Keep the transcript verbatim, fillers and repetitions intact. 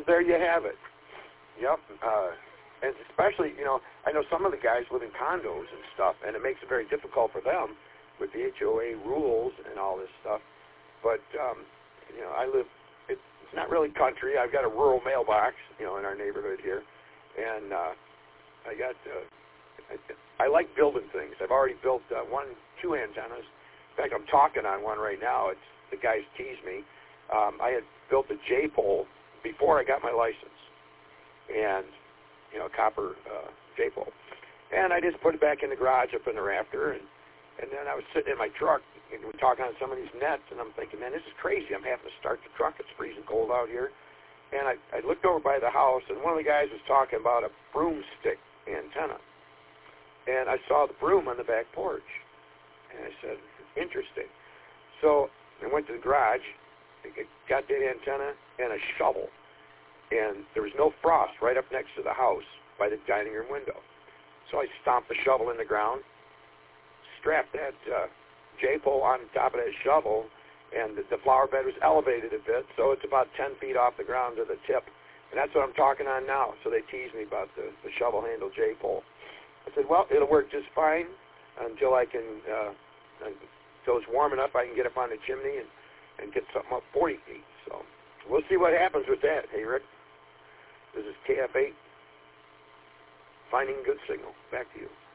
So there you have it. Yep. Uh, and especially, you know, I know some of the guys live in condos and stuff, and it makes it very difficult for them with the H O A rules and all this stuff. But, um, you know, I live, it, it's not really country. I've got a rural mailbox, you know, in our neighborhood here. And uh, I got, uh, I, I like building things. I've already built uh, one, two antennas. In fact, I'm talking on one right now. It's the guys tease me. Um, I had built a J-pole before I got my license, and you know, copper uh, J-pole. And I just put it back in the garage up in the rafter, and and then I was sitting in my truck and we're talking on some of these nets, and I'm thinking, man, this is crazy. I'm having to start the truck. It's freezing cold out here. And I, I looked over by the house, and one of the guys was talking about a broomstick antenna. And I saw the broom on the back porch. And I said, interesting. So I went to the garage, got that antenna and a shovel. And there was no frost right up next to the house by the dining room window. So I stomped the shovel in the ground, strapped that uh, J-pole on top of that shovel, and the, the flower bed was elevated a bit, so it's about ten feet off the ground to the tip. And that's what I'm talking on now. So they tease me about the, the shovel-handled J-pole. I said, well, it'll work just fine until I can, uh, until it's warm enough I can get up on the chimney and, and get something up forty feet. So we'll see what happens with that. Hey, Rick, this is K F eight, finding good signal. Back to you.